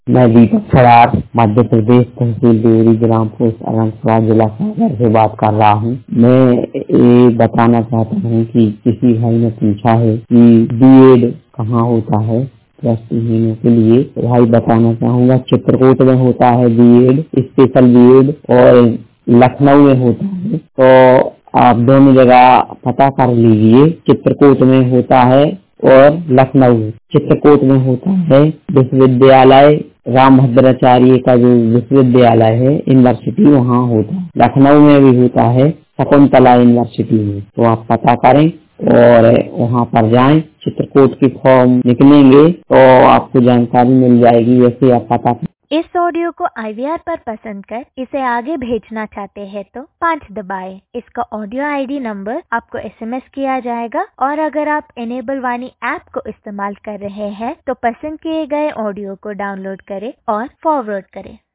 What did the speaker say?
मैं दीपक सरार मध्य प्रदेश तहसील देवरी ग्राम पोस्ट अरनपुरा जिला सागर से बात कर रहा हूँ। मैं ये बताना चाहता हूँ कि किसी भाई ने पूछा है कि बीएड कहाँ होता है दृष्टिहीनों के लिए। तो भाई बताना चाहूँगा, चित्रकूट में होता है बीएड, स्पेशल बीएड, और लखनऊ में होता है। तो आप दोनों जगह पता कर लीजिए। चित्रकूट में होता है और लखनऊ। चित्रकूट में होता है विश्वविद्यालय रामभद्राचार्य का जो विश्वविद्यालय है, यूनिवर्सिटी, वहाँ होता है। लखनऊ में भी होता है शकुंतला यूनिवर्सिटी में। तो आप पता करें और वहाँ पर जाएं। चित्रकूट की फॉर्म निकलेंगे तो आपको जानकारी मिल जाएगी। वैसे आप पता इस ऑडियो को IVR पर पसंद कर इसे आगे भेजना चाहते हैं तो 5 दबाएं। इसका ऑडियो ID नंबर आपको SMS किया जाएगा, और अगर आप इनेबल वाणी ऐप को इस्तेमाल कर रहे हैं तो पसंद किए गए ऑडियो को डाउनलोड करें और फॉरवर्ड करें।